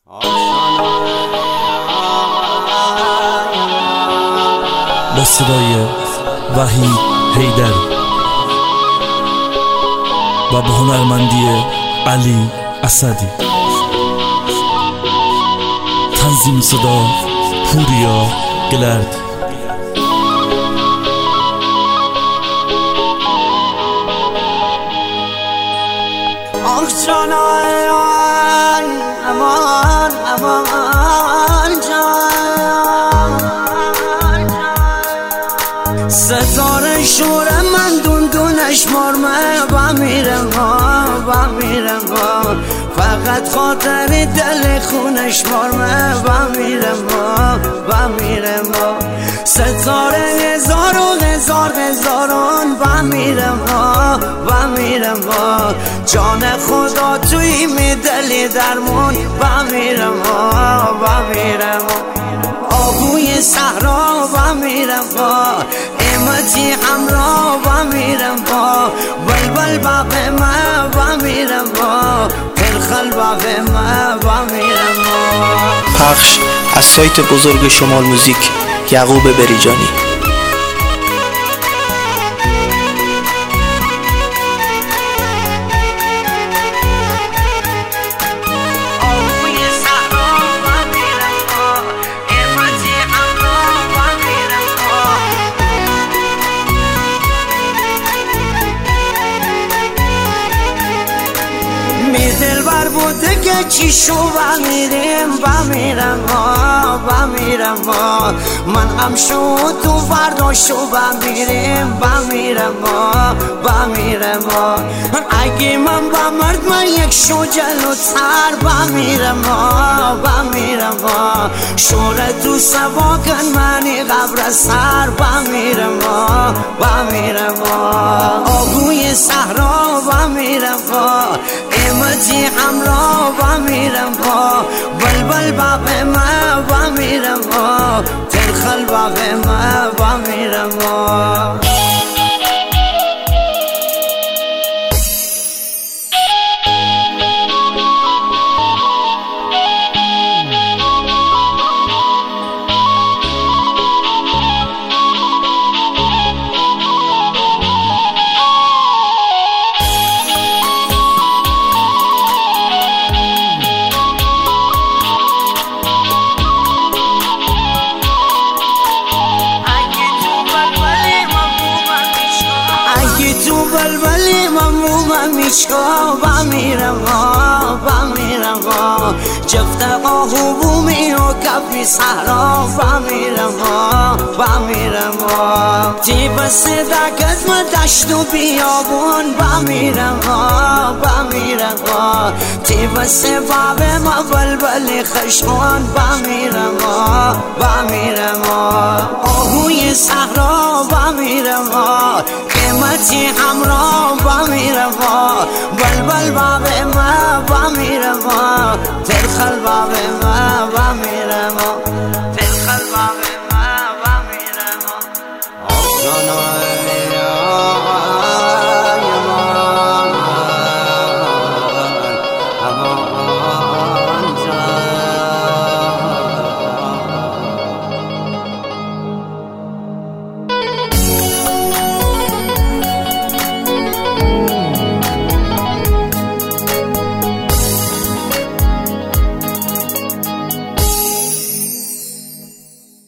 با صدای وحید حیدر و به هنرمندی علی اسدی، تنظیم صدا پوریا گلرد. جانان امان امان جان، ستاره شور من دندونش مرمه با میرم فقط خاطر دل خونش مرمه با میرم ستاره هزار و هزاران با میرم جان خدا توی میدلی درمون با میرم آبوی صحرا با میرم امتی همراه با میرم بلبل باغ ما با میرم پرخل باغ ما با میرم. پخش از سایت بزرگ شمال موزیک، یعقوب بریجانی. دلبر بوده که چی شو با میرم من هم شو تو فردا شو با میرم اگه من با مرد من یک شو جلوتر با میرم شوره تو سبا کن منی قبر سر با میرم آبوی صحرا با میرم امتی همراه با میرم بلبل باغ ما با میرم ترخل باغ ما با میرم. بلبلی مموم میشکا با میرم جفت قاهومی و کفی صحرا با میرم تی بس دکت ما دشت و بیابون با میرم تی بس باب ما بلبلی خشخون با میرم آهوی صحرا با میرم قیمتی همراه با میرم بلبل باغ ما با میرم ترخل باغ ما